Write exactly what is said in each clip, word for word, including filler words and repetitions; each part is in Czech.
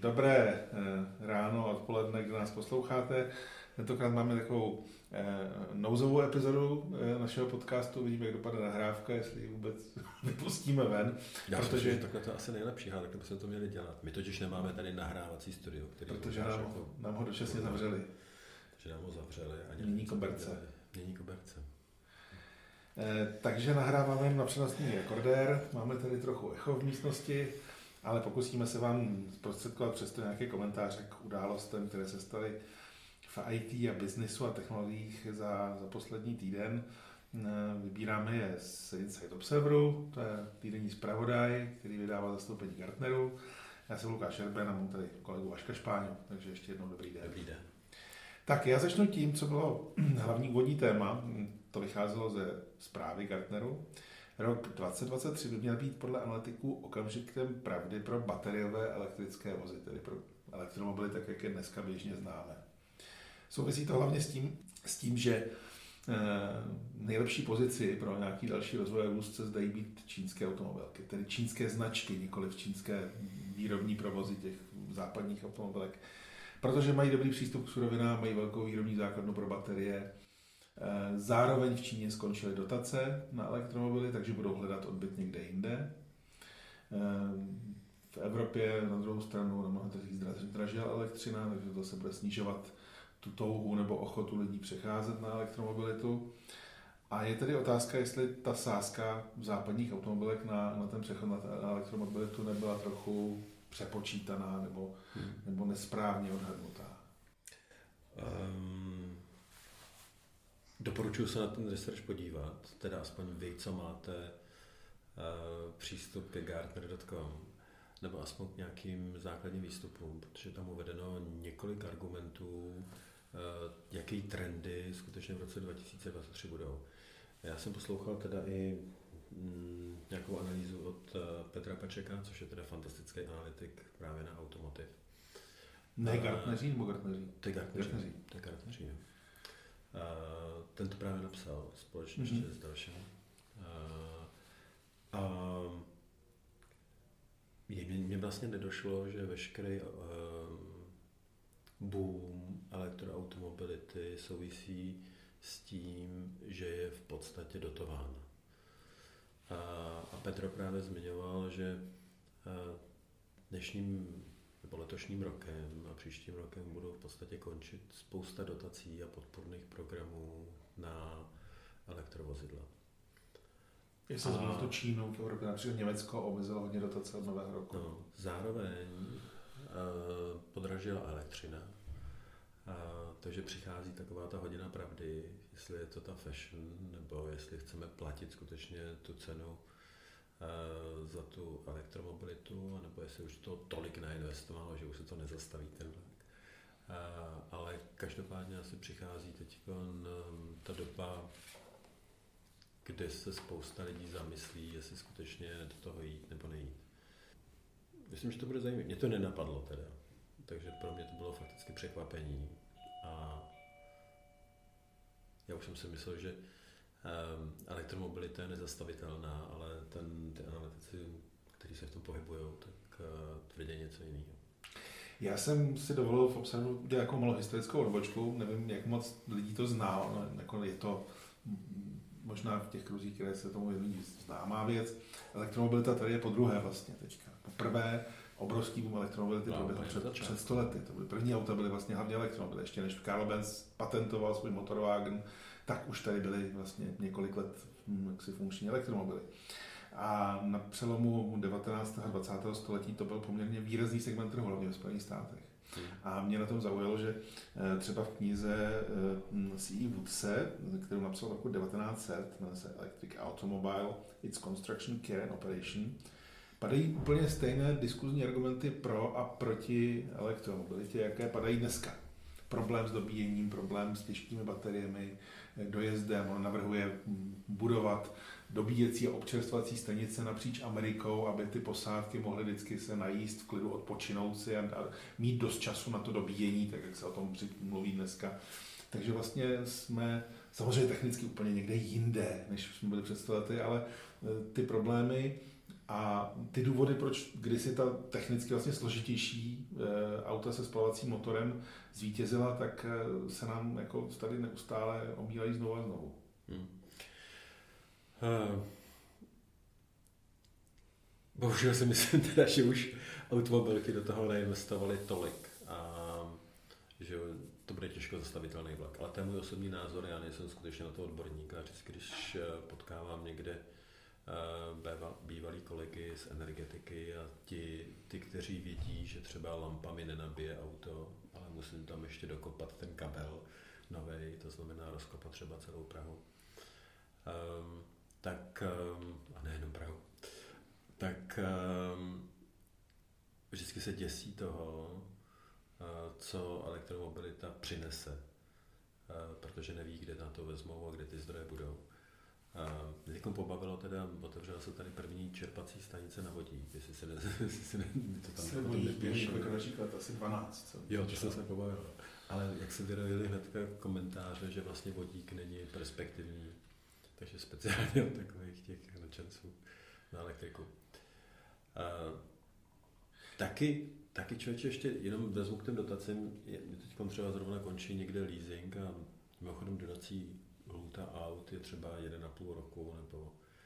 Dobré ráno a odpoledne, kdy nás posloucháte. Tentokrát máme takovou nouzovou epizodu našeho podcastu. Vidíme, jak dopadne nahrávka, jestli ji vůbec vypustíme ven. Já protože že takhle to asi nejlepší, ale takhle bychom to měli dělat. My totiž nemáme tady nahrávací studio, který protože nám, jako, nám ho dočasně zavřeli. Takže nám ho zavřeli. Mění koberce. Mění koberce. Eh, takže nahráváme na přenosný rekordér. Máme tady trochu echo v místnosti, ale pokusíme se vám zprostředkovat přesto nějaké komentáře k událostem, které se staly v í té a biznisu a technologiích za, za poslední týden. Vybíráme je z Inside Observeru, to je týdenní zpravodaj, který vydává zastoupení Gartneru. Já jsem Lukáš Erben a mám tady kolegu Vaška Špáňu, takže ještě jednou dobrý den. Dobrý den. Tak já začnu tím, co bylo hlavní úvodní téma. To vycházelo ze zprávy Gartneru. Rok dvacet dvacet tři by měl být podle analytiků okamžikem pravdy pro bateriové elektrické vozy, tedy pro elektromobily, tak jak je dneska běžně známe. Souvisí to hlavně s tím, s tím že eh, nejlepší pozici pro nějaký další rozvoj vůzce zdají být čínské automobilky, tedy čínské značky, nikoliv čínské výrobní provozy těch západních automobilek, protože mají dobrý přístup k surovinám, mají velkou výrobní základnu pro baterie. Eh, zároveň v Číně skončily dotace na elektromobily, takže budou hledat odbyt někde jinde. Eh, v Evropě na druhou stranu na mnoha trzích zdražila elektřina, takže to se bude snižovat tu touhu nebo ochotu lidí přecházet na elektromobilitu. A je tedy otázka, jestli ta sázka v západních automobilech na, na ten přechod na, na elektromobilitu nebyla trochu přepočítaná nebo, hmm. nebo nesprávně odhadnutá. Um, doporučuji se na ten research podívat, teda aspoň vy, co máte uh, přístup ke gartner tečka com, nebo aspoň k nějakým základním výstupům, protože tam uvedeno několik argumentů, jaký trendy skutečně v roce dva tisíce dvacet tři budou. Já jsem poslouchal teda i mm, nějakou analýzu od Petra Pačeka, což je teda fantastický analytik právě na automotiv. Ne Gartneří nebo Gartneří? To je Gartneří. To je Gartneří. Ten to právě napsal společně mm-hmm. ještě s dalším. A mně vlastně nedošlo, že veškerý boom elektroautomobility souvisí s tím, že je v podstatě dotována. A, a Petro právě zmiňoval, že dnešním nebo letošním rokem a příštím rokem budou v podstatě končit spousta dotací a podporných programů na elektrovozidla. Jestli jsme v tu Čínu, v Evropě, například Německo omezilo hodně dotace od nového roku. No, zároveň uh, podražila elektřina, uh, takže přichází taková ta hodina pravdy, jestli je to ta fashion, nebo jestli chceme platit skutečně tu cenu uh, za tu elektromobilitu, nebo jestli už to tolik nainvestovalo, že už se to nezastaví ten vlak. Uh, ale každopádně asi přichází teď um, ta doba, kde se spousta lidí zamyslí, jestli skutečně do toho jít nebo nejít. Myslím, že to bude zajímavé. Mě to nenapadlo teda, takže pro mě to bylo fakticky překvapení. A já už jsem si myslel, že um, elektromobilita je nezastavitelná, ale ten, ty analytici, kteří se v tom pohybují, tak uh, tvrdí něco jiného. Já jsem si dovolil v obsahu udělat jako malou historickou odbočku, nevím, jak moc lidí to zná, no, jako je to možná v těch kruzích, které se tomu věnují, známá věc. Elektromobilita tady je po druhé vlastně teďka. Poprvé obrovský boom elektromobility no, proběhl před, před sto lety. To byly první auta, byly vlastně hlavně elektromobily. Ještě než Karl Benz patentoval svůj motorwagen, tak už tady byly vlastně několik let jaksi funkční elektromobily. A na přelomu devatenáctého a dvacátého století to byl poměrně výrazný segment trhu, hlavně ve Spojených státech. A mě na tom zaujalo, že třeba v knize C E Woodse, kterou napsal v roku devatenáct set, jmenuje se Electric Automobile, Its Construction, Care and Operation, padají úplně stejné diskuzní argumenty pro a proti elektromobilitě, jaké padají dneska. Problém s dobíjením, problém s těžkými bateriemi, dojezdem. On navrhuje budovat dobíjecí a občerstvací stanice napříč Amerikou, aby ty posádky mohly vždycky se najíst v klidu, odpočinout si a mít dost času na to dobíjení, tak jak se o tom mluví dneska. Takže vlastně jsme samozřejmě technicky úplně někde jinde, než jsme byli před sto lety, ale ty problémy A ty důvody, proč kdysi ta technicky vlastně složitější e, auta se spalovacím motorem zvítězila, tak e, se nám jako tady neustále omílají znovu a znovu. Hmm. Uh, bohužel si myslím teda, že už automobilky do toho neinvestovaly tolik a že to bude těžko zastavitelný vlak. Ale to je můj osobní názor, já nejsem skutečně na to odborník a vždycky, když potkávám někde bývalí kolegy z energetiky a ti, ty, kteří vědí, že třeba lampami nenabije auto, ale musím tam ještě dokopat ten kabel novej, to znamená rozkopat třeba celou Prahu. Um, tak, um, a nejenom Prahu, tak um, vždycky se děsí toho, uh, co elektromobilita přinese, uh, protože neví, kde na to vezmou a kde ty zdroje budou. Uh, Někom pobavilo teda, otevřela se tady první čerpací stanice na vodík, jestli se ne, jestli se ne, to tam se vodík, několik například asi dvanáct. Co? Jo, to jsem se pobavil. Ale jak se vyrojili hnedka komentáře, že vlastně vodík není perspektivní, takže speciálně od takových těch nadšenců na elektriku. Uh, taky, taky člověče ještě jenom vezmu k těm dotacím, teď třeba zrovna končí někde leasing a mimochodem dodací lhůta aut je třeba jeden a půl roku, nebo...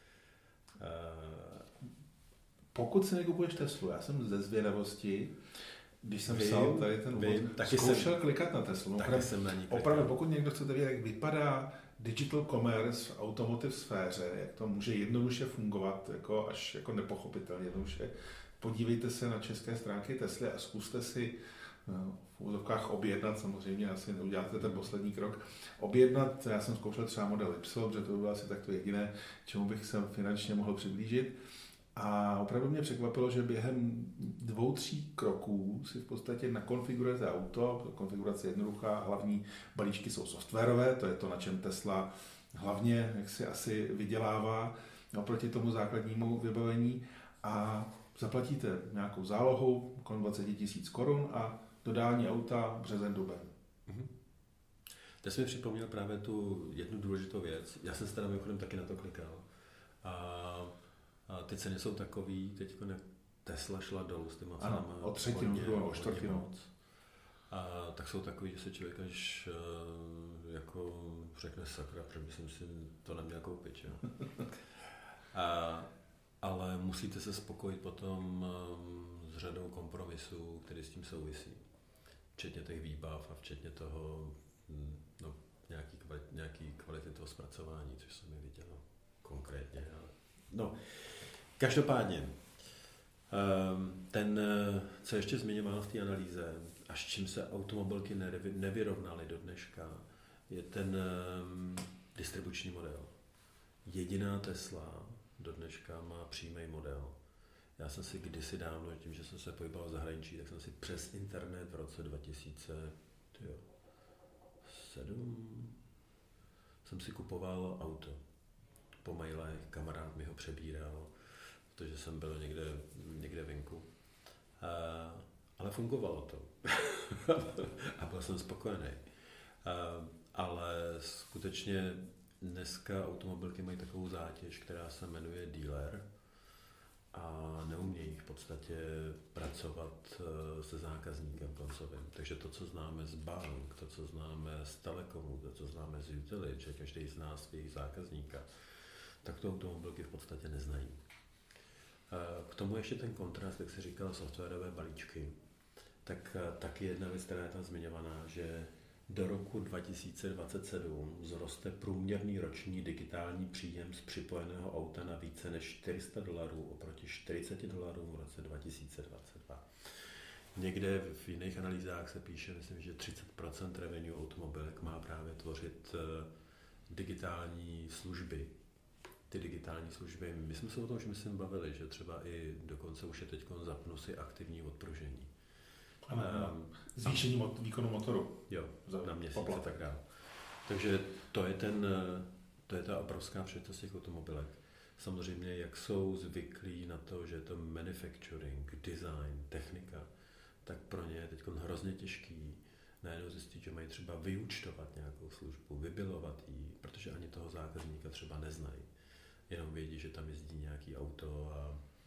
Uh, Pokud si nekupuješ Teslu, já jsem ze zvědavosti, když jsem vím, psal tady ten úvod, zkoušel jsem, klikat na Teslu. Taky no, jsem na ní opravdu, pokud někdo chcete vědět, jak vypadá digital commerce v automotive sféře, jak to může jednoduše fungovat, jako až jako nepochopitelně jednoduše, podívejte se na české stránky Tesly a zkuste si v úzovkách objednat, samozřejmě asi neuděláte ten poslední krok, objednat, já jsem zkoušel třeba model Y, protože to bylo asi takto jediné, čemu bych se finančně mohl přiblížit. A opravdu mě překvapilo, že během dvou, tří kroků si v podstatě nakonfigurujete auto, konfigurace je jednoduchá, hlavní balíčky jsou softwarové, to je to, na čem Tesla hlavně jak si asi vydělává oproti tomu základnímu vybavení a zaplatíte nějakou zálohu, kolem dvacet tisíc korun a dodání auta březen duben. Mm-hmm. To jsi mi připomněl právě tu jednu důležitou věc. Já jsem se teda mimochodem taky na to klikal. A, a ty ceny jsou takový, teď Tesla šla dolů s těma cenama. O třetinu, o čtvrtinu. A tak jsou takový, že se člověk až jako řekne sakra, protože jsem si to neměl koupit. Jo? A, ale musíte se spokojit potom s řadou kompromisů, které s tím souvisí. Včetně těch výbav a včetně toho, no, nějaký, kvalit, nějaký kvality toho zpracování, což jsem mi viděl konkrétně. Ale... No, každopádně, ten, co ještě zmiňoval v té analýze, až čím se automobilky nevyrovnaly do dneška, je ten distribuční model. Jediná Tesla do dneška má přímý model. Já jsem si kdysi dávno, tím, že jsem se pohyboval v zahraničí, tak jsem si přes internet v roce dva tisíce sedm jsem si kupoval auto. Po mailech, kamarád mi ho přebíral, protože jsem byl někde, někde venku. A, ale fungovalo to. A byl jsem spokojený. A, ale skutečně dneska automobilky mají takovou zátěž, která se jmenuje dealer a neumějí v podstatě pracovat se zákazníkem koncovým. Takže to, co známe z bank, to, co známe z telekomu, to, co známe z utility, že každý z nás svých zákazníka, tak to automobilky v podstatě neznají. K tomu ještě ten kontrast, jak se říkal, softwarové balíčky, tak taky jedna věc, která je tam zmiňovaná, že do roku dva tisíce dvacet sedm zroste průměrný roční digitální příjem z připojeného auta na více než čtyři sta dolarů oproti čtyřicet dolarů v roce dva tisíce dvacet dva. Někde v jiných analýzách se píše, myslím, že třicet procent revenue automobilek má právě tvořit digitální služby. Ty digitální služby, my jsme se o tom už myslím bavili, že třeba i dokonce už je teď zapnu si aktivní odpružení. Ano, um, zvýšení mot- výkonu motoru. Jo, na měsíc a tak dále. Takže to je, ten, to je ta obrovská příležitost těch automobilek. Samozřejmě, jak jsou zvyklí na to, že je to manufacturing, design, technika, tak pro ně je teď hrozně těžký najednou zjistit, že mají třeba vyúčtovat nějakou službu, vybylovat ji, protože ani toho zákazníka třeba neznají. Jenom vědí, že tam jezdí nějaký auto a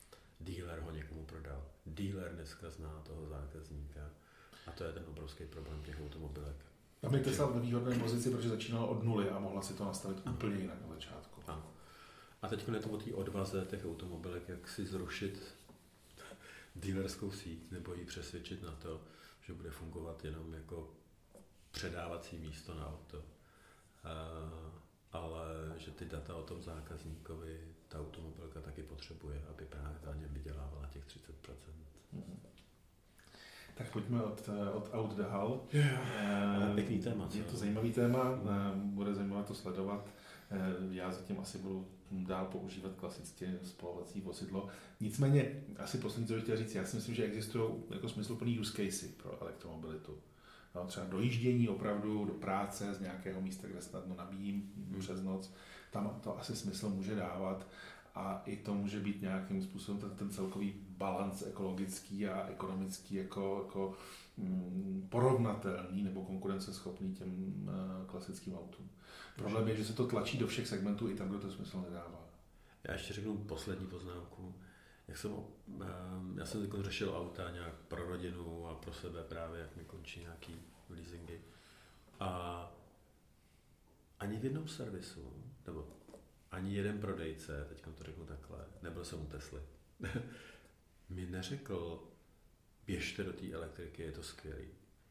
dealer ho někomu prodal. Dealer dneska zná toho zákazníka a to je ten obrovský problém těch automobilek. Tam je Tesla ve výhodné pozici, protože začínala od nuly a mohla si to nastavit ano. úplně jinak na začátku. Ano. A teď je to o té odvaze těch automobilek, jak si zrušit dealerskou síť nebo ji přesvědčit na to, že bude fungovat jenom jako předávací místo na auto. Uh, ale že ty data o tom zákazníkovi ta automobilka taky potřebuje, aby právě na něm vydělávala těch třicet procent. Mm-hmm. Tak pojďme od, od aut do hal. Yeah. Pěkný téma. Je to zajímavý téma, bude zajímavé to sledovat. Já zatím asi budu dál používat klasické spalovací vozidlo. Nicméně, asi poslední, co bych chtěl říct, já si myslím, že existují jako smysluplný use casey pro elektromobilitu. No, třeba dojíždění opravdu do práce z nějakého místa, kde snadno nabíjím hmm. přes noc, tam to asi smysl může dávat a i to může být nějakým způsobem ten, ten celkový balans ekologický a ekonomický jako, jako mm, porovnatelný nebo konkurenceschopný těm uh, klasickým autům. Problém je, že se to tlačí do všech segmentů i tam, kde to smysl nedává. Já ještě řeknu poslední poznámku. Jak jsem, já jsem teď řešil auta nějak pro rodinu a pro sebe právě, jak mi končí nějaký leasingy. A ani v jednom servisu, nebo ani jeden prodejce, teď to řeknu takhle, nebyl jsem u Tesly, mi neřekl, běžte do té elektriky, je to skvělý.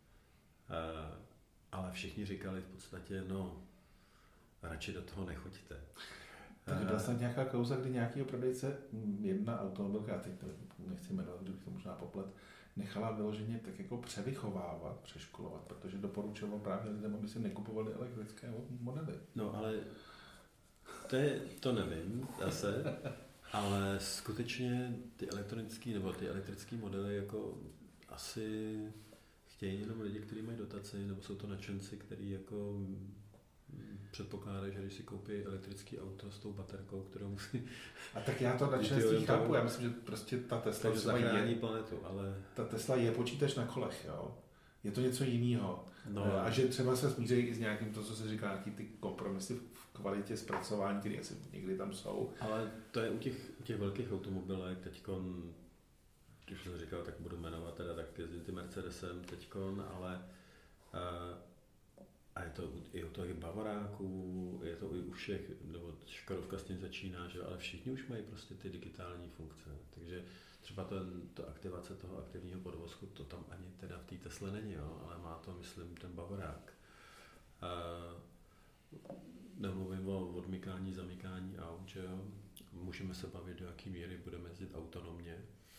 Ale všichni říkali v podstatě, no, radši do toho nechoďte. Takže byla snad nějaká kauza, kdy nějakýho prodejce, jedna automobilka, já teď to nechci jmenovat, kdybych to možná poplet, nechala vyloženě tak jako převychovávat, přeškolovat, protože doporučoval právě lidem, aby si nekupovali elektrické modely. No ale to, je, to nevím zase, ale skutečně ty elektronické nebo ty elektrické modely jako asi chtějí jenom lidi, kteří mají dotaci, nebo jsou to nadšenci, kteří jako předpokládají, že když si koupí elektrické auto s tou baterkou, kterou musí... A tak já to nadšenství chápu, já myslím, že prostě ta Tesla zachrání planetu, ale... Ta Tesla je počítač na kolech, jo. Je to něco jiného. No. A že třeba se smířejí i s nějakým, to, co se říká, nějaký ty kompromisy v kvalitě zpracování, které asi někdy tam jsou. Ale to je u těch, u těch velkých automobilek, teďkon, když jsem říkal, tak budu jmenovat teda tak jezdí ty Mercedesem teďkon, ale uh, a je to i u těch Bavoráků, je to i u všech, nebo Škodovka s tím začíná, že ale všichni už mají prostě ty digitální funkce, takže třeba to, to aktivace toho aktivního podvozku, to tam ani teda v té Tesle není, jo, ale má to, myslím, ten Bavorák. Uh, nemluvím o odmykání, zamykání aut, že jo. Můžeme se bavit, do jaký míry budeme jezdit autonomně,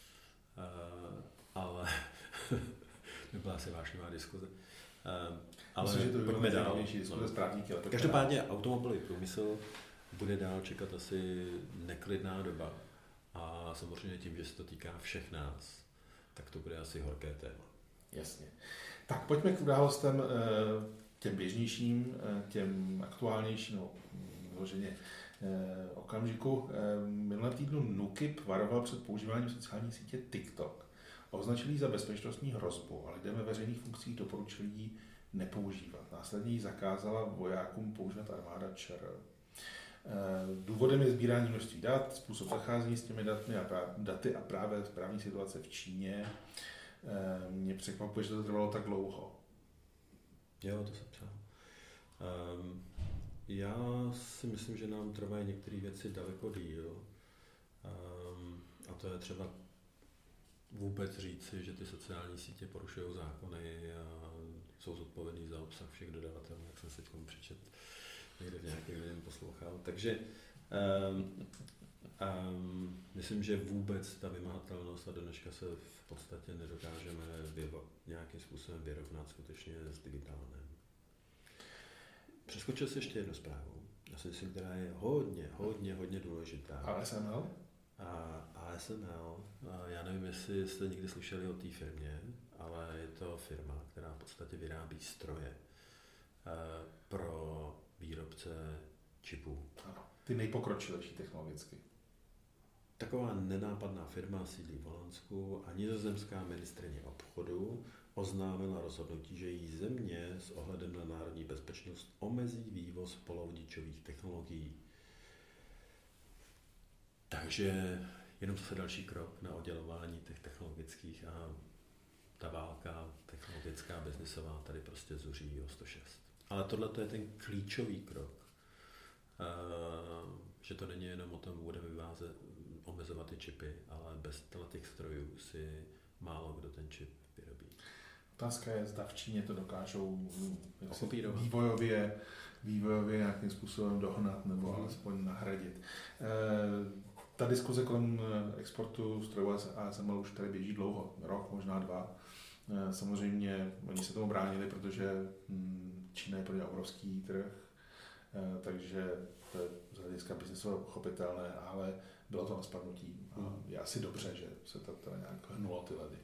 uh, ale to byla asi vášnivá diskuze. Uh, ale myslím, že to by pojďme dál. No. Správníky, ale Každopádně automobilový průmysl bude dál čekat asi neklidná doba. A samozřejmě tím, že se to týká všech nás, tak to bude asi horké téma. Jasně. Tak pojďme k událostem těm běžnějším, těm aktuálnějším, no, vloženě okamžiku. Minulém týdnu NÚKIB varoval před používáním sociální sítě TikTok. Označil ji za bezpečnostní hrozbu a lidem ve veřejných funkcích doporučil ji nepoužívat. Následně ji zakázala vojákům používat armáda ČR. Důvodem je sbírání množství dat, způsob zacházení s těmi daty a, práv, daty a právě správní situace v Číně. Mě překvapuje, že to trvalo tak dlouho. Jo, to jsem psal. Um, já si myslím, že nám trvají některé věci daleko díl. Um, a to je třeba vůbec říci, že ty sociální sítě porušují zákony a jsou zodpovědní za obsah všech dodavatelů, jak jsem se teď přečet. Někde v nějakém jiném poslouchal. Takže um, um, myslím, že vůbec ta vymahatelnost a do dneška se v podstatě nedokážeme vyvo- nějakým způsobem vyrovnat skutečně s digitálním. Přeskočil si ještě jednu zprávu. Já si myslím, která je hodně, hodně, hodně důležitá. A S M L? A, a S M L. A já nevím, jestli jste někdy slyšeli o té firmě, ale je to firma, která v podstatě vyrábí stroje uh, pro výrobce čipů. Ano, ty nejpokročilejší technologicky. Taková nenápadná firma sídlí v Holandsku a nizozemská ministryně obchodu oznámila rozhodnutí, že její země s ohledem na národní bezpečnost omezí vývoz polovodičových technologií. Takže jenom zase další krok na oddělování těch technologických a ta válka technologická, biznisová tady prostě zuří o sto šest. Ale tohle to je ten klíčový krok, že to není jenom o tom, budeme vyvázet, omezovat ty čipy, ale bez těch strojů si málo kdo ten čip vyrobí. Otázka je, zda v Číně to dokážou vývojově, vývojově nějakým způsobem dohnat nebo mm. alespoň nahradit. Ta diskuze kolem exportu strojů A S M L už tady běží dlouho, rok, možná dva. Samozřejmě oni se tomu bránili, protože Čína je pro ně obrovský trh, takže to je z hlediska biznesového pochopitelné, ale bylo to na spadnutí a je asi dobře, že se to teda nějak hnulo ty ledy.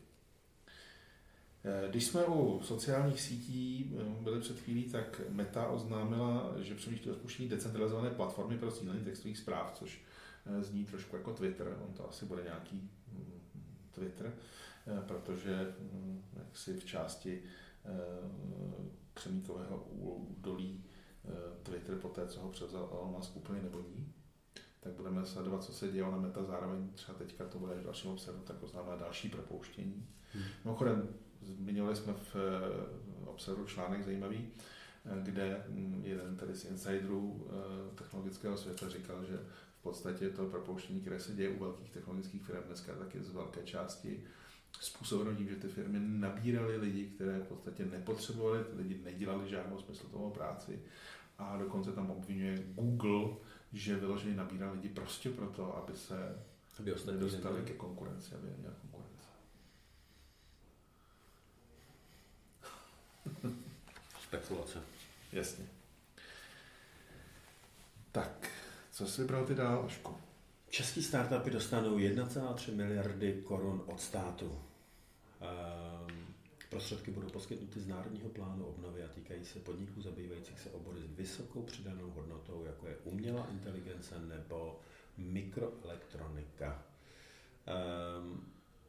Když jsme u sociálních sítí byli před chvílí, tak Meta oznámila, že přemýšlí o spuštění decentralizované platformy pro sdílení textových zpráv, což zní trošku jako Twitter, on to asi bude nějaký Twitter, protože jaksi v části křemíkového údolí Twitter po té, co ho převzal Elon Musk, úplně neboní. Tak budeme sledovat, co se děje na Meta, zároveň třeba teďka to bude v dalším obsahu, tak oznámila další propouštění. Hmm. Mimochodem, zmiňovali jsme v obsahu článek zajímavý, kde jeden tady z insiderů technologického světa říkal, že v podstatě to propouštění, které se děje u velkých technologických firm dneska, tak je z velké části způsobeno tím, že ty firmy nabíraly lidi, které v podstatě nepotřebovali, ty lidi nedělali žádnou smysluplnou práci a dokonce tam obvinuje Google, že vyloženě nabírá lidi prostě proto, aby se aby dostali ke konkurenci, aby měla konkurenci. Spekulace. Jasně. Tak, co jsi vybral ty dál, Ašku? Český startupy dostanou jedna celá tři miliardy korun od státu. Prostředky budou poskytnuty z Národního plánu obnovy a týkají se podniků zabývajících se obory s vysokou přidanou hodnotou, jako je umělá inteligence nebo mikroelektronika. Um,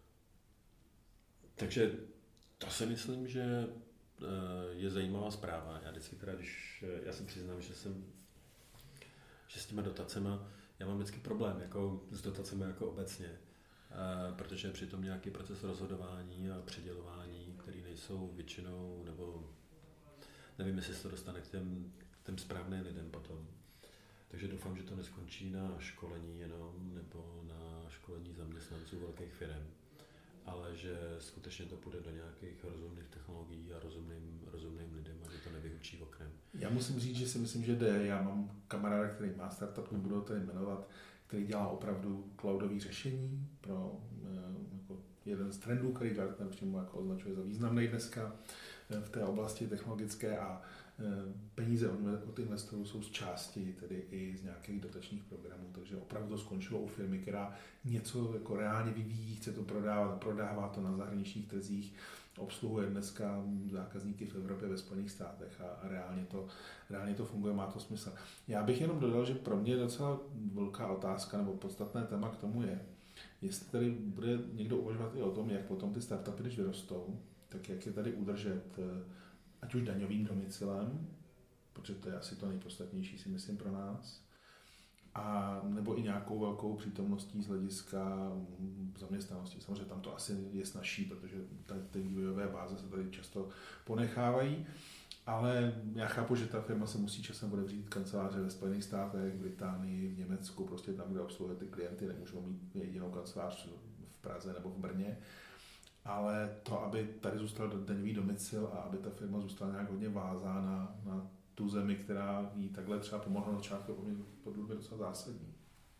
takže to si myslím, že je zajímavá zpráva. Já vždycky teda, když, já si přiznám, že jsem, že s těma dotacema, já mám vždycky problém jako s dotacemi jako obecně, protože při tom nějaký proces rozhodování a předělování, který nejsou většinou, nebo nevím, jestli se to dostane k těm, k těm správným lidem potom. Takže doufám, že to neskončí na školení jenom, nebo na školení zaměstnanců velkých firm, ale že skutečně to půjde do nějakých rozumných technologií a rozumným, rozumným lidem a že to nevyhučí oknem. Já musím říct, že si myslím, že jde. Já mám kamaráda, který má startup, nebudu ho tady jmenovat, který dělá opravdu cloudové řešení pro jako jeden z trendů, který Gartner přímo jako označuje za významný dneska v té oblasti technologické a peníze od investorů jsou z části, tedy i z nějakých dotačních programů, takže opravdu to skončilo u firmy, která něco jako reálně vyvíjí, chce to prodávat, prodává to na zahraničních trzích, obsluhuje dneska zákazníky v Evropě, ve Spojených státech a, a reálně, to, reálně to funguje, má to smysl. Já bych jenom dodal, že pro mě je docela velká otázka nebo podstatné téma k tomu je, jestli tady bude někdo uvažovat i o tom, jak potom ty startupy, když vyrostou, tak jak je tady udržet ať už daňovým domicilem, protože to je asi to nejpodstatnější, si myslím, pro nás, a nebo i nějakou velkou přítomností z hlediska zaměstnanosti. Samozřejmě tam to asi je snazší, protože ty vývojové báze se tady často ponechávají, ale já chápu, že ta firma se musí časem otevřít kanceláře ve Spojených státech, v Británii, v Německu, prostě tam, kde obsluhuje ty klienty, nemůžou mít jedinou kancelář v Praze nebo v Brně. Ale to, aby tady zůstal daňový domicil a aby ta firma zůstala nějak hodně vázána na tu zemi, která jí takhle třeba pomohla na začátku, podle mě docela zásadní.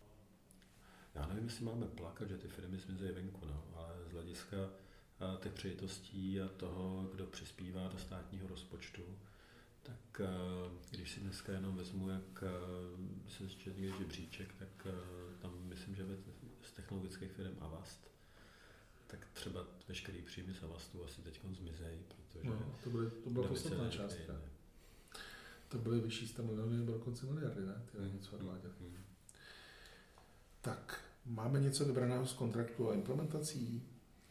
Já nevím, jestli máme plakat, že ty firmy zmizejí venku, no, ale z hlediska těch přejitostí a toho, kdo přispívá do státního rozpočtu, tak když si dneska jenom vezmu, jak se zčetně žebříček, tak tam myslím, že z technologických firm Avast, tak třeba veškerý příjmy z Avastu asi teď zmizejí, protože... No, to, byly, to byla podstatná částka. To byly vyšší sto milionů nebo dokonce miliardy, ne? Ty hmm. něco odvádět. Hmm. Tak, máme něco vybraného z kontraktu a implementací?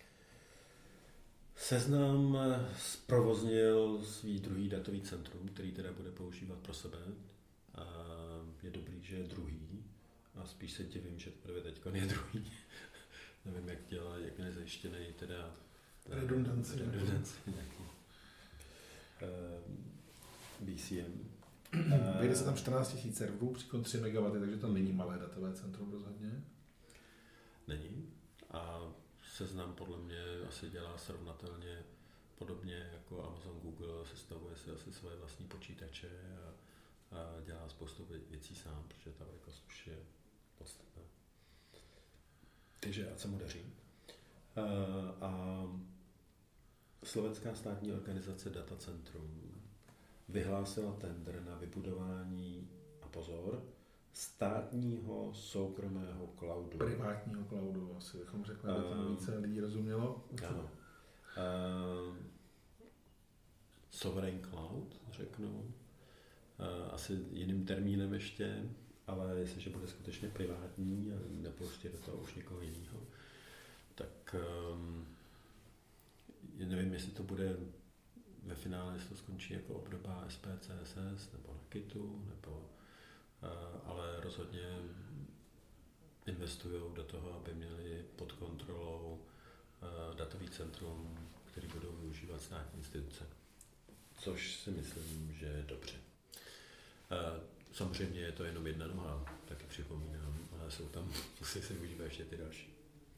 Seznam zprovoznil svý druhý datový centrum, který teda bude používat pro sebe. A je dobrý, že je druhý. A spíš se divím, že teprve teďko je druhý. nevím, jak dělá, jak je zajištěný teda redundanci. Redundanci nějaký. Uh, B C M. Uh, Vyjde se tam čtrnáct tisíc serverů, příklad tři megawatty, takže to není malé datové centrum rozhodně. Není. A Seznam podle mě asi dělá srovnatelně podobně jako Amazon, Google, sestavuje si asi své vlastní počítače a, a dělá spoustu věcí sám, protože ta velikost už je podstatná. Takže ať se mu daří. A, a Slovenská státní organizace Datacentrum vyhlásila tender na vybudování, a pozor, státního soukromého cloudu. Privátního cloudu, asi bychom řekli, aby to více lidí rozumělo. Ano. Uh, Sovereign Cloud, řeknu. Uh, asi jiným termínem ještě, ale jestliže bude skutečně privátní a nepustí do toho už někoho jiného, tak um, nevím, jestli to bude ve finále, jestli to skončí jako obdoba S P C S S nebo Rakitu, nebo ale rozhodně investují do toho, aby měli pod kontrolou datový centrum, který budou využívat státní instituce. Což si myslím, že je dobře. Samozřejmě je to jenom jedna noha, taky připomínám, ale jsou tam, musí se využívat ještě ty další.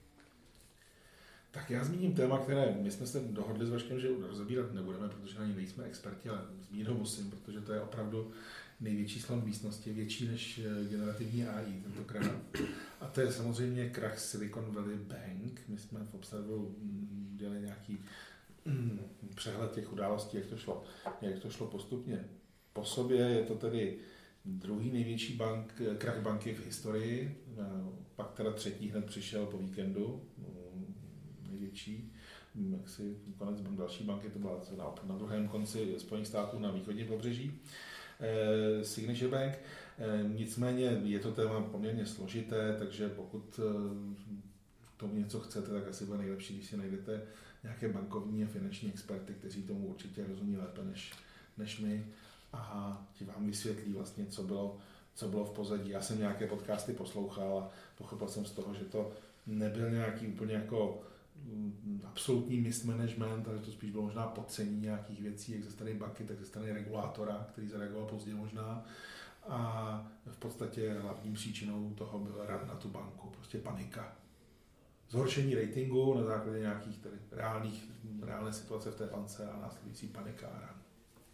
Tak já zmíním téma, které my jsme se dohodli s Vaškem, že rozebírat nebudeme, protože na ní nejsme experti, ale zmínit ho musím, protože to je opravdu největší slon místnosti, větší než generativní A I tentokrát. A to je samozřejmě krach Silicon Valley Bank. My jsme v Observu dělali nějaký přehled těch událostí, jak to šlo, jak to šlo postupně po sobě. Je to tedy druhý největší bank, krach banky v historii, pak teda třetí hned přišel po víkendu, největší, jak si konec bank, další banky, to byla na, na druhém konci Spojených států na východním pobřeží. Eh, Signature Bank. Eh, nicméně je to téma poměrně složité, takže pokud eh, k tomu něco chcete, tak asi bude nejlepší, když si najdete nějaké bankovní a finanční experty, kteří tomu určitě rozumí lépe než, než my a ti vám vysvětlí vlastně, co bylo, co bylo v pozadí. Já jsem nějaké podcasty poslouchal a pochopil jsem z toho, že to nebyl nějaký úplně jako absolutní mismanagement, ale to spíš bylo možná podcení nějakých věcí, jak ze strany banky, tak ze strany regulátora, který zareagoval pozdě možná. A v podstatě hlavním příčinou toho byl run na tu banku, prostě panika. Zhoršení ratingu na základě nějakých tedy reálných, reálné situace v té bance a následující panika a run.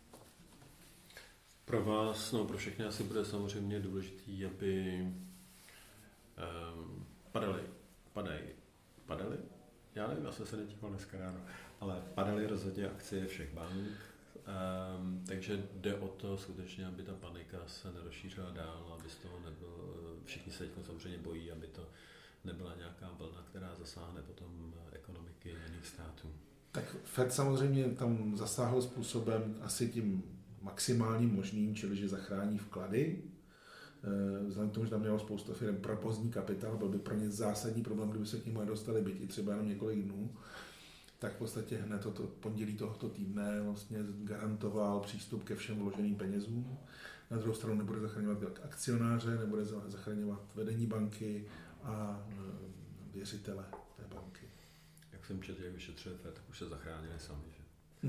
Pro vás, no pro všechny asi bude samozřejmě důležitý, aby um, padaly, padají, padaly? Já nevím, já jsem se nedíval dneska ráno, ale padaly rozhodně akcie všech bank, um, takže jde o to skutečně, aby ta panika se nerozšířila dál, aby z toho nebyl, všichni se teď samozřejmě bojí, aby to nebyla nějaká vlna, která zasáhne potom ekonomiky jiných států. Tak Fed samozřejmě tam zasáhl způsobem asi tím maximálním možným, čili že zachrání vklady. Vzhledem k tomu, že tam mělo spousta firm propozní kapitál, byl by pro ně zásadní problém, kdyby se k němu nedostali byť i třeba jenom několik dnů, tak v podstatě hned toto pondělí tohoto týdne vlastně garantoval přístup ke všem vloženým penězům. Na druhou stranu nebude zachraňovat akcionáře, nebude zachraňovat vedení banky a věřitele té banky. Jak jsem četl, jak vyšetřuje Fed, tak už se zachránili sami, že?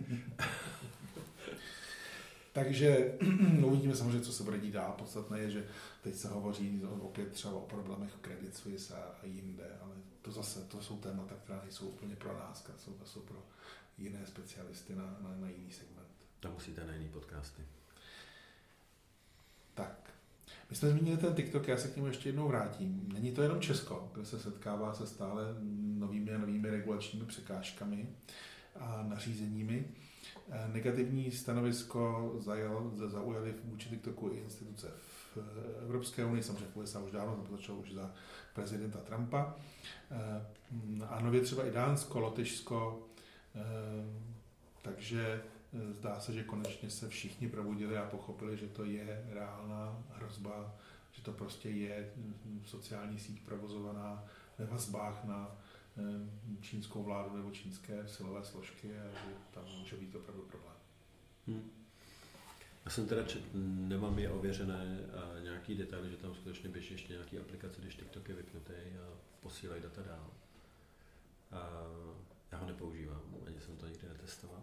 Takže uvidíme samozřejmě, co se bude dít dál. Podstatné je, že teď se hovoří opět třeba o problémech Credit Suisse a jinde, ale to zase to jsou témata, která nejsou úplně pro nás, jsou, to jsou pro jiné specialisty na, na, na jiný segment. Tam musíte na jiný podcasty. Tak. My jsme zmínili ten TikTok, já se k němu ještě jednou vrátím. Není to jenom Česko, kde se setkává se stále novými a novými regulačními překážkami a nařízeními. Negativní stanovisko zaujaly vůči TikToku i instituce v Evropské unii, samozřejmě v U S A už dávno, to začalo už za prezidenta Trumpa. A nově třeba i Dánsko, Lotyšsko, takže zdá se, že konečně se všichni probudili a pochopili, že to je reálná hrozba, že to prostě je sociální síť provozovaná ve vazbách na čínskou vládu nebo čínské silové složky a že tam může být opravdu problém. Hmm. Já jsem teda čet, nemám je ověřené a nějaký detaily, že tam skutečně běží ještě nějaký aplikace, když TikTok je vypnutý a posílají data dál. Já ho nepoužívám, ani jsem to nikdy netestoval.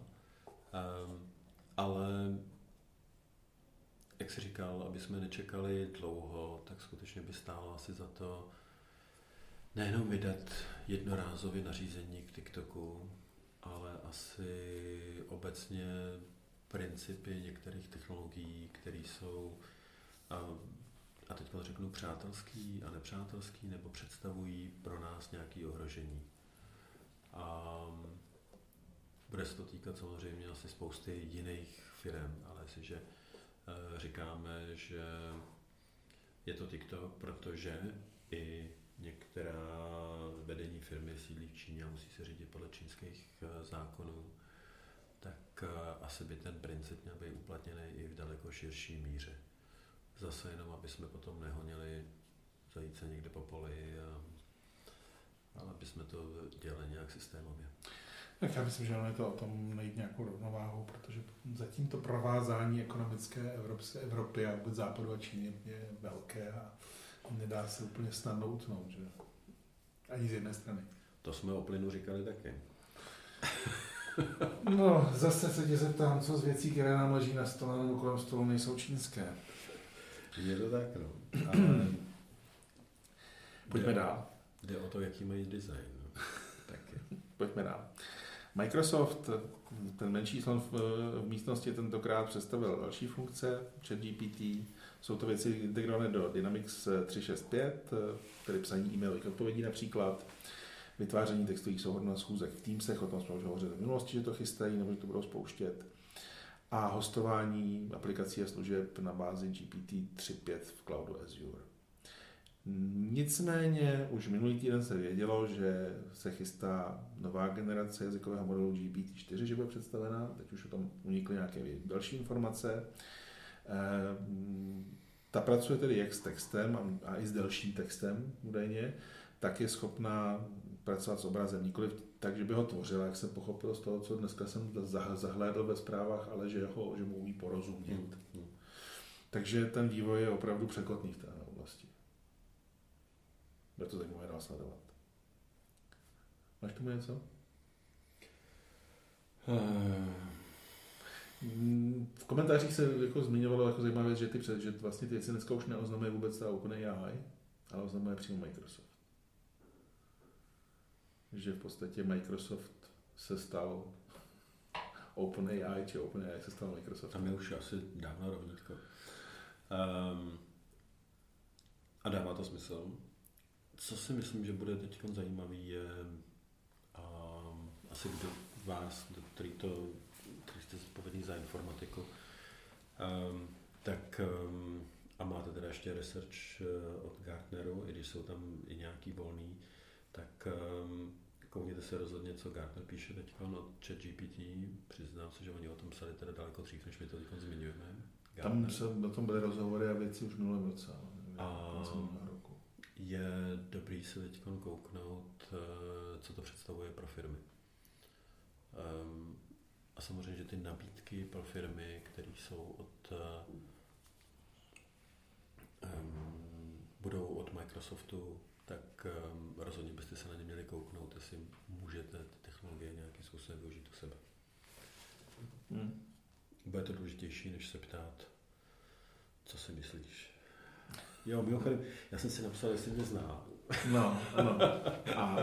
Ale jak jsi říkal, aby jsme nečekali dlouho, tak skutečně by stálo asi za to nejenom vydat jednorázově nařízení k TikToku, ale asi obecně principy některých technologií, které jsou, a, a teď řeknu, přátelský a nepřátelský, nebo představují pro nás nějaké ohrožení. A bude se to týkat samozřejmě asi spousty jiných firm, ale jestliže e, říkáme, že je to TikTok, protože i některá vedení firmy sídlí v Číně a musí se řídit podle čínských e, zákonů, tak e, asi by ten princip měl být uplatněný i v daleko širší míře. Zase jenom, aby jsme potom nehonili zajít se někde po poli, a, ale aby jsme to dělali nějak systémově. Tak já myslím, že je to o tom najít nějakou rovnováhu, protože zatím to provázání ekonomické Evropské, Evropy a vůbec západu a Číny je velké a nedá se úplně snadno utnout, že? Ani z jedné strany. To jsme o plynu říkali taky. No, zase se tě zeptám, co z věcí, které nám leží na stole nebo kolem stolu, nejsou čínské. Je to tak, no. Ale pojďme dál. Jde o to, jaký mají design. No. Taky. Pojďme dál. Microsoft, ten menší slon v, v místnosti, tentokrát představil další funkce, ChatGPT. Jsou to věci integrované do Dynamics tři šest pět, tedy psaní e-mailových odpovědí například, vytváření textových souhrnů na schůzek v Teamsech, o tom jsme už hovořili v minulosti, že to chystají nebo že to budou spouštět, a hostování aplikací a služeb na bázi G P T tři pět v cloudu Azure. Nicméně už minulý týden se vědělo, že se chystá nová generace jazykového modelu G P T čtyři, že bude představená, teď už o tom unikly nějaké další informace. Ta pracuje tedy jak s textem a i s delším textem údajně, tak je schopná pracovat s obrazem, nikoliv tak, že by ho tvořila, jak jsem pochopil z toho, co dneska jsem zahlédl ve zprávách, ale že, ho, že mu umí porozumět. Hmm. Hmm. Takže ten vývoj je opravdu překotný v této oblasti. Bude to zajímavé dál sledovat. Máš tomu něco? V komentářích se jako zmiňovalo jako zajímavá věc, že, ty, že vlastně ty věci dneska už neoznamuje vůbec ta OpenAI, ale oznamuje přímo Microsoft. Že v podstatě Microsoft se stal OpenAI, či OpenAI se stal Microsoft. A my už asi dávno rovnítko. Um, a dává to smysl. Co si myslím, že bude teď zajímavý, je um, asi kdo vás, který, to, který jste zodpovědný za informatiku, um, tak um, a máte teda ještě research od Gartneru, i když jsou tam i nějaký volný, tak um, koukněte se rozhodně, co Gartner píše teď od ChatGPT. Přiznám se, že oni o tom psali teda daleko dřív, než my to teď zmiňujeme. Gartner. Tam se o tom byly rozhovory a věci už v minulém roce. A je dobrý se teď kouknout, co to představuje pro firmy. Um, a samozřejmě, že ty nabídky pro firmy, které jsou od um, budou od Microsoftu, tak um, rozhodně byste se na ně měli kouknout, jestli můžete ty technologie nějakým způsobem využít u sebe. Hmm. Bude to důležitější, než se ptát, co si myslíš. Jo, mimochodem, já jsem si napsal, jestli mě zná. No, ano. A?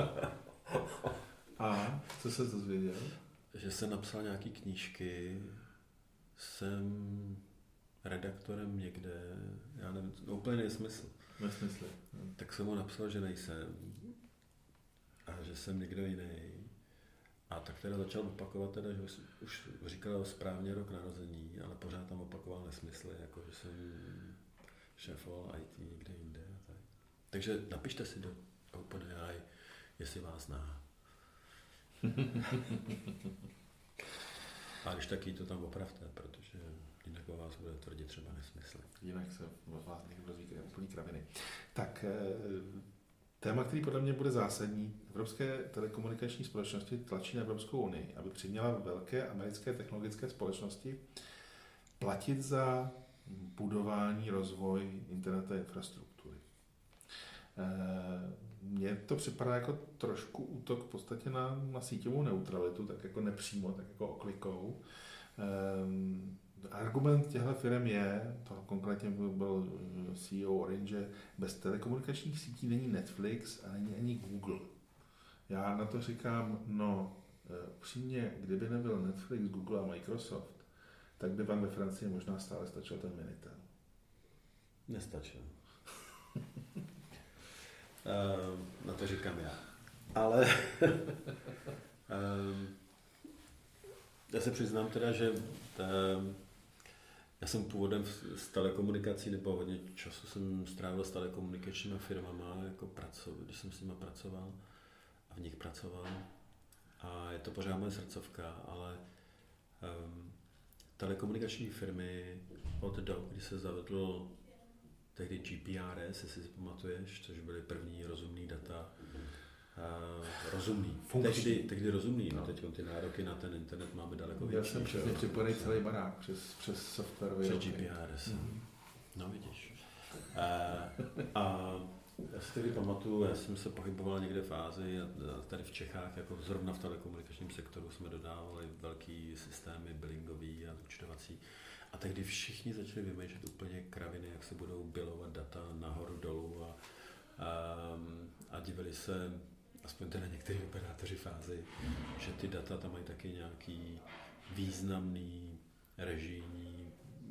A? Co se dozvěděl? Že jsem napsal nějaký knížky, jsem redaktorem někde, já nevím, no úplně nesmysl. Nesmysl. Tak jsem mu napsal, že nejsem a že jsem někdo jiný. A tak teda začal opakovat, teda, že už říkal správně rok narození, ale pořád tam opakoval nesmysly, jako že jsem šéfoval I T někde jinde. Tak. Takže napište si do OpenAI, jestli vás zná. A když taky to tam opravte, protože jinak o vás bude tvrdit třeba nesmysly. Jinak se o vás někdo dozví úplný kraviny. Tak téma, který podle mě bude zásadní, evropské telekomunikační společnosti tlačí na Evropskou unii, aby přiměla velké americké technologické společnosti platit za budování, rozvoj internetové infrastruktury. mně to připadá jako trošku útok v podstatě na, na síťovou neutralitu, tak jako nepřímo, tak jako oklikou. Um, argument těchto firm je, to konkrétně byl C E O Orange, že bez telekomunikačních sítí není Netflix a není ani Google. Já na to říkám, no, upřímně, kdyby nebyl Netflix, Google a Microsoft, tak by vám ve Francii možná stále stačil ten Minitel. Nestačil. Na to říkám já. Ale já se přiznám teda, že ta, já jsem původem z telekomunikací, nebo hodně času jsem strávil s telekomunikačními firmama, jako pracov, když jsem s nimi pracoval a v nich pracoval. A je to pořád moje srdcovka, ale um, telekomunikační firmy od dob, kdy se zavedl tehdy G P R S, jestli si pamatuješ, což byly první rozumný data. Uh, rozumný. Tehdy, tehdy rozumný. No. Teď ty nároky na ten internet máme daleko větší. Já jsem přesně připojený celý barák přes, přes software. Přes G P R S. Mm-hmm. No vidíš. Uh, a já si tedy pamatuju, já jsem se pohyboval někde v Ázii a tady v Čechách, jako zrovna v telekomunikačním sektoru jsme dodávali velký systémy billingový a účtovací. A tehdy všichni začali vymýšlet úplně kraviny, jak se budou billovat data nahoru, dolů a, a, a divili se, aspoň teda někteří operátoři v Ázii, že ty data tam mají taky nějaký významný režijní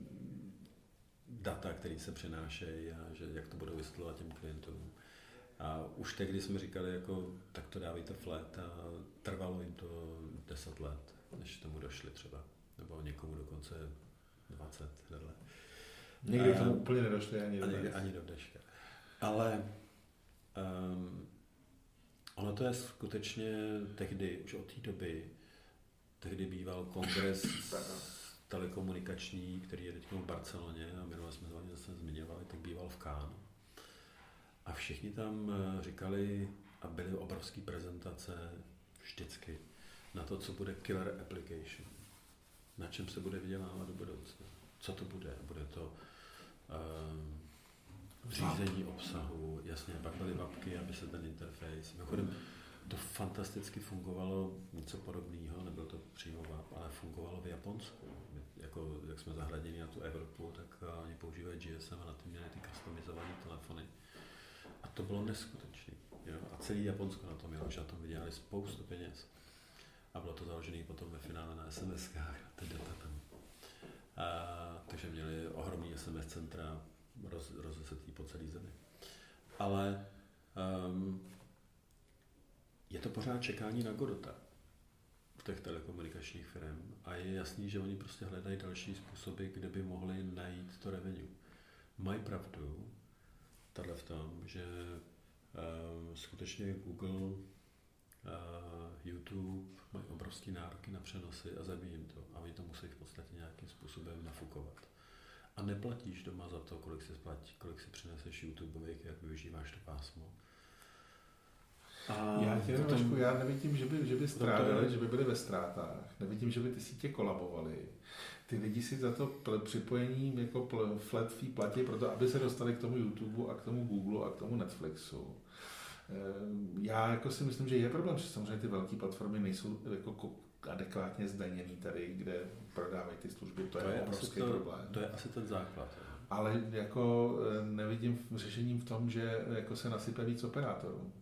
data, které se přenášejí a že jak to budou vysvětlovat těm klientům. A už tehdy jsme říkali, jako, tak to dávejte flat a trvalo jim to deset let, než tomu došli třeba, nebo někomu dokonce dvacet let. Někdy k tomu úplně nedošli ani do dneška. Ani do dneška. Ale um, ono to je skutečně tehdy, už od té doby, tehdy býval kongres telekomunikační, který je teď v Barceloně a minule jsme to ani zase zmiňovali, tak býval v Cannes. A všichni tam říkali, a byly obrovské prezentace vždycky, na to, co bude killer application, na čem se bude vydělávat do budoucna. Co to bude? Bude to um, řízení obsahu, jasně, pak byly vapky, aby se ten interface, mimochodem, to fantasticky fungovalo, něco podobného, nebyl to přímo vap, ale fungovalo v Japonsku. Jako, jak jsme zahleděni na tu Evropu, tak oni používají G S M a na tím měli ty customizované telefony. A to bylo neskutečné. Jo? A celý Japonsko na tom mělo, že na tom vydělali spoustu peněz. A bylo to založené potom ve finále na S M S kách, ty data tam. A, takže měli ohromný S M S centra roz, rozesetý po celé zemi. Ale um, je to pořád čekání na Godota v těch telekomunikačních firm a je jasný, že oni prostě hledají další způsoby, kde by mohli najít to revenue. Mají pravdu tady v tom, že um, skutečně Google, uh, YouTube mají obrovské nároky na přenosy a zabíjí jim to a oni to musí v podstatě nějakým způsobem nafukovat. A neplatíš doma za to, kolik si splatí, kolik si přineseš YouTubeových, jak využíváš to pásmo. A já tě potom, Vašku, já nevidím, že by, že by strávili, že by byli ve ztrátách. Nevidím, že by ty sítě kolabovaly. Ty lidi si za to připojení jako flat fee platí, proto aby se dostali k tomu YouTube a k tomu Google a k tomu Netflixu. Já jako si myslím, že je problém, že samozřejmě ty velké platformy nejsou jako adekvátně zdaněný tady, kde prodávají ty služby. To, to je, je obrovský to, problém. To je asi ten základ. Ale jako nevidím řešením v tom, že jako se nasype víc operátorů.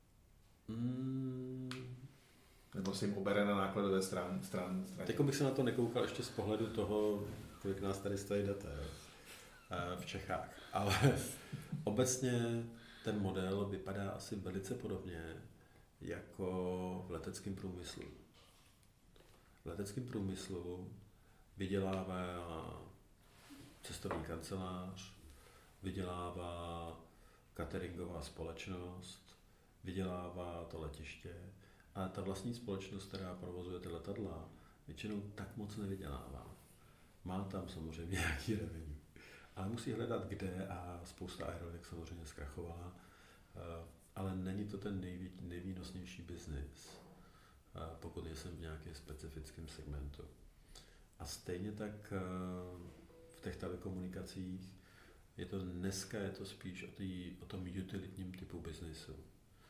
Mm. Nebo si jim ubere na nákladové stran, stran, stran. Teď bych se na to nekoukal ještě z pohledu toho, kolik nás tady stojí data v Čechách. Ale obecně ten model vypadá asi velice podobně jako v leteckém průmyslu. V leteckém průmyslu vydělává cestovní kancelář, vydělává cateringová společnost, vydělává to letiště, ale ta vlastní společnost, která provozuje ty letadla, většinou tak moc nevydělává. Má tam samozřejmě nějaký revenue, ale musí hledat kde a spousta aerolinek samozřejmě zkrachovala, ale není to ten nejví, nejvýnosnější biznis, pokud jsem v nějakém specifickém segmentu. A stejně tak v těch telekomunikacích je to dneska je to spíš o, tý, o tom utilitním typu biznisu.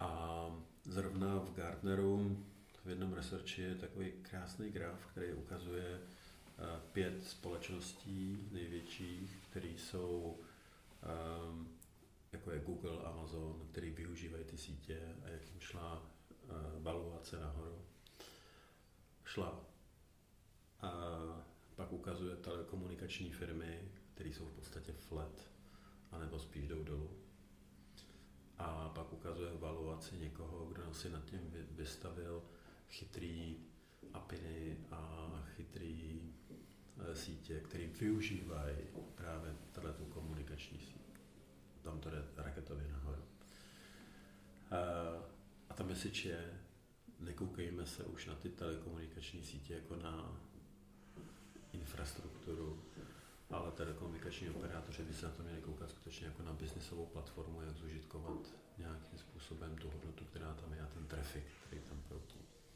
A zrovna v Gartneru v jednom researchi je takový krásný graf, který ukazuje pět společností největších, které jsou um, jako je Google, Amazon, který využívají ty sítě a jak jim šla uh, valuace nahoru. Šla. A pak ukazuje telekomunikační firmy, které jsou v podstatě flat, anebo spíš jdou dolů. A pak ukazuje valuaci někoho, kdo si nad tím vystavil chytrý apiny a chytrý e, sítě, které využívají právě tato komunikační síť. Tam to jde raketově nahoru. E, a ta message je, nekoukejme se už na ty telekomunikační sítě jako na infrastrukturu, ale telekomunikační operátoři by se na to měli koukat skutečně jako na biznisovou platformu, jak zužitkovat nějakým způsobem tu hodnotu, která tam je a ten traffic, který tam proudí.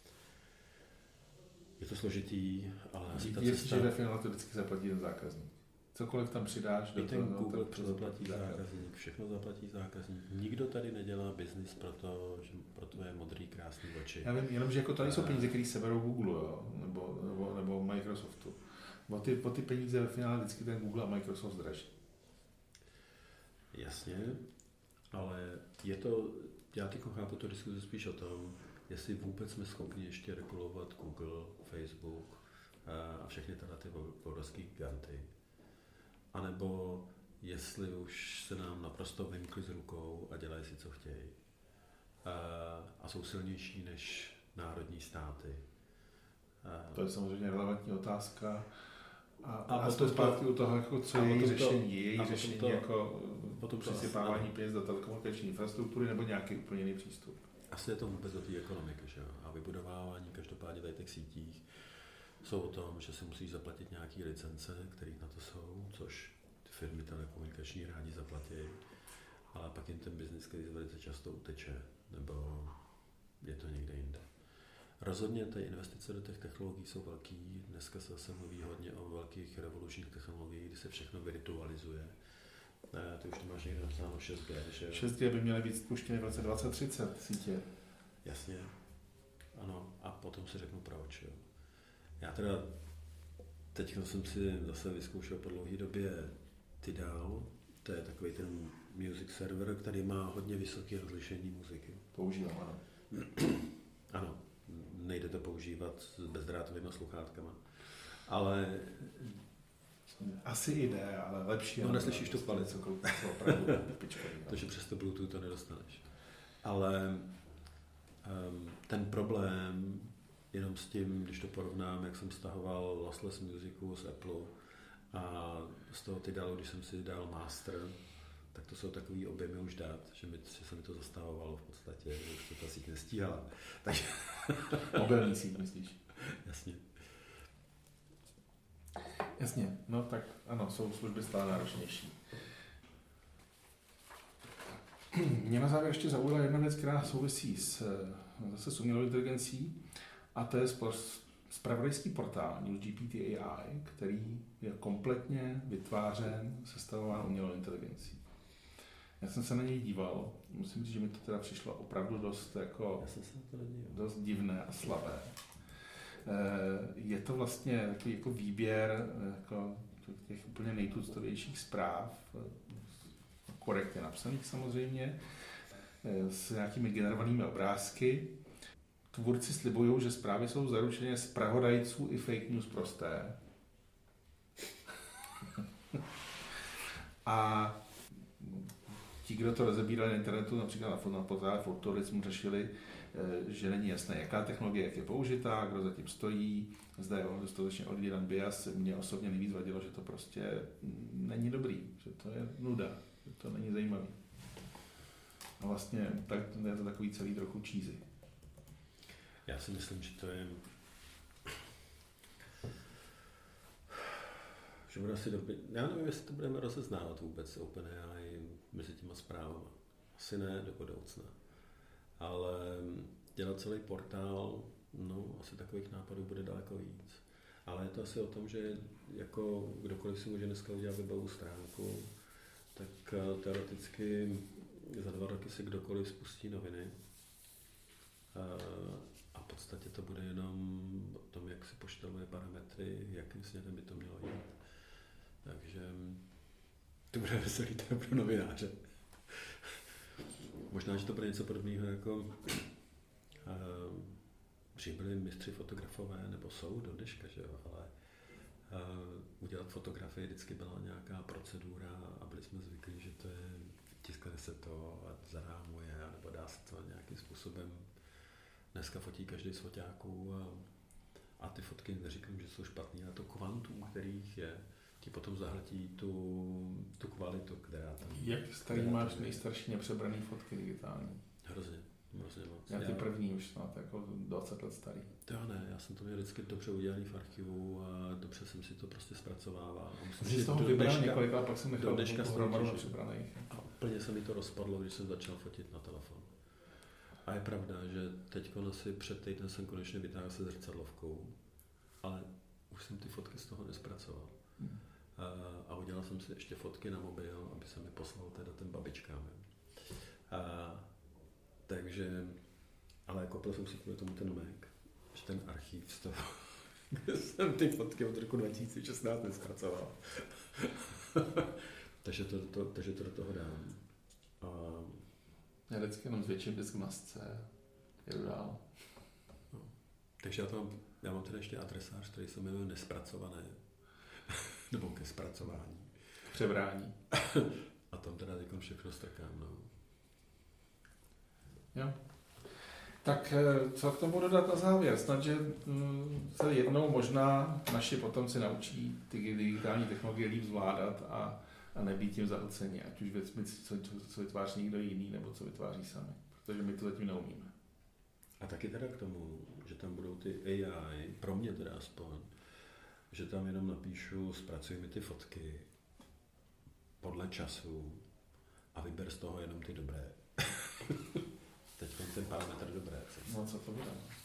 Je to složitý, ale asi ta cesta... Díky je to vždycky zaplatí ten zákazník. Cokoliv tam přidáš... I ten toho, Google to zaplatí zákazník, všechno zaplatí zákazník. Nikdo tady nedělá biznis pro to, že pro tvoje modrý, krásný oči. Já vím, jenom, že jako tady jsou peníze, které se berou Google, jo? Nebo, nebo, nebo Microsoftu. O ty, o ty peníze ve finále vždycky ten Google a Microsoft zdraží. Jasně, ale je to, já teď chápu tu diskuzi spíš o tom, jestli vůbec jsme schopni ještě regulovat Google, Facebook a všechny tyhle ty obrovské giganty. A nebo jestli už se nám naprosto vymkli z rukou a dělají si, co chtějí. A jsou silnější než národní státy. To je samozřejmě relevantní otázka. A, a, a to je zpátky u toho, jako, co je její řešení. Je její řešení to, jako potom přisypávání peněz do telekomunikační infrastruktury nebo nějaký úplně jiný přístup? Asi je to vůbec do té ekonomiky, že jo? A vybudovávání každopádně tady těch sítích jsou o tom, že si musíš zaplatit nějaké licence, které na to jsou, což ty firmy telekomunikační rádi zaplatí, ale pak jim ten biznis, který velice často uteče, nebo je to někde jinde. Rozhodně ty investice do těch technologií jsou velký. Dneska se zase mluví hodně o velkých revolučních technologiích, kdy se všechno virtualizuje. Ne, ty už to máš někde napsáno šest G, že jo? šest G by měly být spuštěny v roce dvacet třicet sítě. Jasně. Ano, a potom si řeknu proč, jo. Já teda teď jsem si zase vyzkoušel po dlouhé době Tidal, to je takový ten music server, který má hodně vysoké rozlišení muziky. Používám, ano. Ano, nejde to používat s bezdrátovými sluchátkama, ale... Asi jde, ale lepší. No neslyšíš tu kvalitu. Co opravdu pičkový. Takže přes to Bluetooth to nedostaneš. Ale um, ten problém, jenom s tím, když to porovnám, jak jsem stahoval Lossless Musicu z Apple a z toho Tidalu, když jsem si dal master, tak to jsou takový objemy už dát, že, mi, že se mi to zastavovalo v podstatě, že už to ta síť nestíhala. Takže... Mobilní síť, myslíš? Jasně. Jasně, no tak ano, jsou služby stále náročnější. Mě na závěr ještě zaujala jedna věc, která souvisí s, zase s umělou inteligencí, a to je zpravodajský portál News G P T A I, který je kompletně vytvářen, sestavován umělou inteligencí. Já jsem se na něj díval, musím říct, že mi to teda přišlo opravdu dost, jako, Já jsem se na to nedíval. dost divné a slabé. Je to vlastně takový jako výběr jako těch úplně nejtuctovějších zpráv, korektně napsaných samozřejmě, s nějakými generovanými obrázky. Tvůrci slibují, že zprávy jsou zaručeně z pravodajců i fake news prosté. A ti, kdo to rozebírali na internetu, například na portále Futurismu, řešili, že není jasné, jaká technologie, jak je použitá, kdo za tím stojí, zda je dostatečně odvíran bias. Mně osobně nejvíc vadilo, že to prostě není dobrý, že to je nuda, že to není zajímavý. A vlastně tak je to takový celý trochu cheesy. Já si myslím, že to je... že bude asi dobrý... Já nevím, jestli to budeme rozeznávat vůbec OpenAI mezi těma zprávama. Asi ne do budoucna. Ale dělat celý portál, no asi takových nápadů bude daleko víc. Ale je to asi o tom, že jako kdokoliv si může dneska udělat webovou stránku, tak teoreticky za dva roky si kdokoliv spustí noviny A v podstatě to bude jenom o tom, jak si pošteluje parametry, jakým směrem by to mělo jít. Takže to bude veselý téma pro novináře. Možná, že to bude něco podobného jako uh, dřív byli mistři fotografové, nebo jsou do dneška, že jo, ale uh, udělat fotografii vždycky byla nějaká procedura a byli jsme zvyklí, že to je, tiskne se to a zarámuje, nebo dá se to nějakým způsobem. Dneska fotí každý z foťáků a, a ty fotky neříkám, že jsou špatný, ale to kvantum, kterých je, ti potom zahltí tu, tu kvalitu, která tam... Jak starý máš nejstarší nepřebraný fotky digitální? Hrozně, hrozně moc. Já ty já... první už snad, jako dvacet let starý. To ne, já jsem to měl vždycky dobře udělaný v archivu a dobře jsem si to prostě zpracovával. Jsi z toho vybral několik, ale pak jsem nechal do dneška hromadu nepřebraných. A úplně se mi to rozpadlo, když jsem začal fotit na telefon. A je pravda, že teď asi před týdnem jsem konečně vytáhl se zrcadlovkou, ale už jsem ty fotky z toho nespracoval. Hmm. A, a udělal jsem si ještě fotky na mobil, aby se mi poslal teda ten babičkám. A, takže, ale koupil jsem si kvůli tomu ten Mac, že ten archív z toho, kde jsem ty fotky od roku dva tisíce šestnáct nespracoval. takže, to, to, takže to do toho dám. A, já vždycky jenom zvětším disk v masce, jedu dál. No. Takže já, to mám, já mám teda ještě adresář, který se jmenuje Nespracované. Nebo ke zpracování. Přebrání. A tam teda teď všechno strkám, no. Jo. Tak co k tomu dodat na závěr? Snad, že se jednou možná naši potomci naučí ty digitální technologie líp zvládat a a nebýt tím zahlceni, ať už věcmi, co, co vytváří někdo jiný, nebo co vytváří sami. Protože my to zatím neumíme. A taky teda k tomu, že tam budou ty A I, pro mě teda aspoň, že tam jenom napíšu, zpracuj mi ty fotky podle času a vyber z toho jenom ty dobré. Teď ten parametr dobré. No co to bude?